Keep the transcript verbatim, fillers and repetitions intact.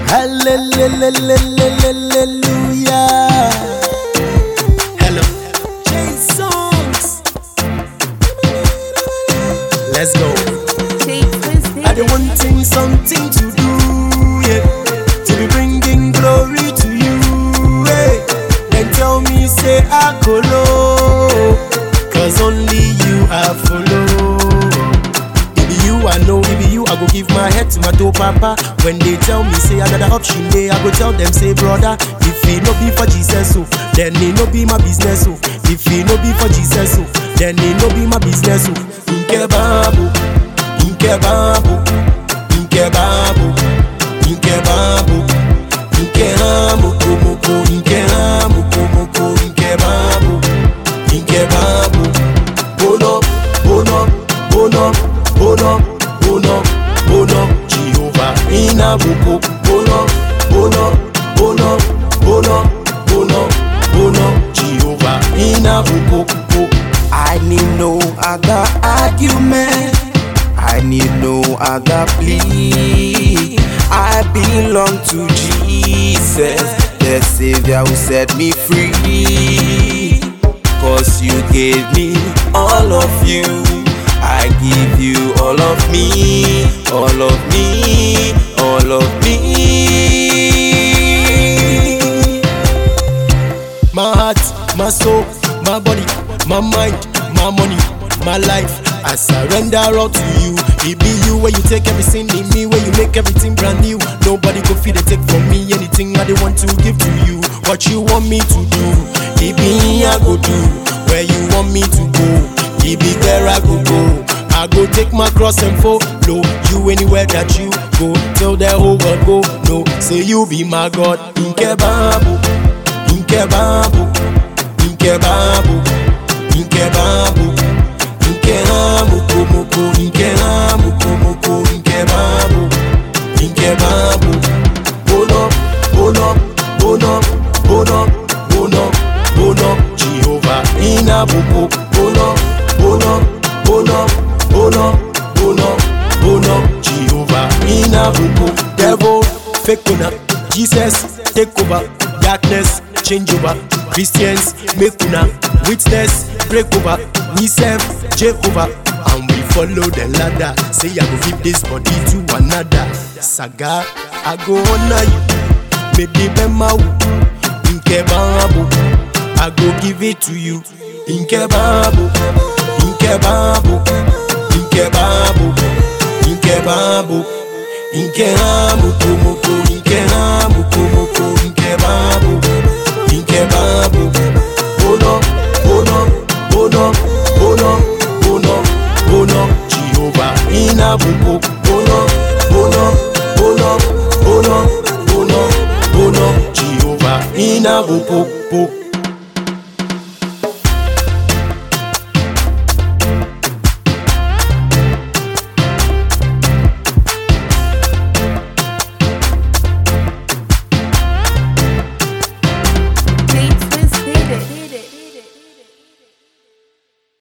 Hallelujah. Hello, J-Songs. Let's go. I don't want thing, something to do, yeah, to be bringing glory to you, yeah. Then tell me, say I colo, cause only you I follow. I know if you, I go give my head to my dope papa. When they tell me say another option day, I go tell them say brother, if it no be for Jesus, so then it no be my business. So if it no be for Jesus, so then it no be my business. So Inke babu, Inke babu, Inke babu, Inke babu, Inke hamu komoko, Inke hamu komoko, Inke babu, Inke babu, bono, bono, bono, bono. Bono, bono, Jehovah inabuko. Bono, bono, bono, bono, bono, bono, Jehovah inabuko. I need no other argument, I need no other plea. I belong to Jesus, the Savior who set me free. Cause you gave me all of you, I give you all of me, all of me, all of me. My heart, my soul, my body, my mind, my money, my life, I surrender all to you. It be you where you take everything in me, where you make everything brand new. Nobody go feel they take from me anything I they want to give to you. What you want me to do, it be I go do. Where you want me to go, it be there I go go. I go take my cross and follow you anywhere that you go. Tell the whole world go, no, say you be my God. Inke babu, Inke babu, Inke babu, Inke babu, Inke hamu komoko, Inke hamu komoko, Inke babu, Inke babu, bono, bono, bono, bono, bono, bono, Jehovah inabuko. Bono, bono, bono, bono, bono, bono, Jehovah inabuko. Devil, fake una, Jesus, take over. Darkness, change over. Christians, make una witness, break over. We serve Jehovah, and we follow the ladder. Say I go give this body to another. Saga, I go honor you. Baby, bema wu. Inke babu, I go give it to you. Inke babu, Inke babu, Inke babu, Inke babu, Inke hamu komoko, Inke hamu komoko, Inke babu, Inke babu, bono, bono, bono, bono, bono, bono, Jehovah inabuko. Bono, bono, bono, bono, bono, bono, Jehovah inabuko.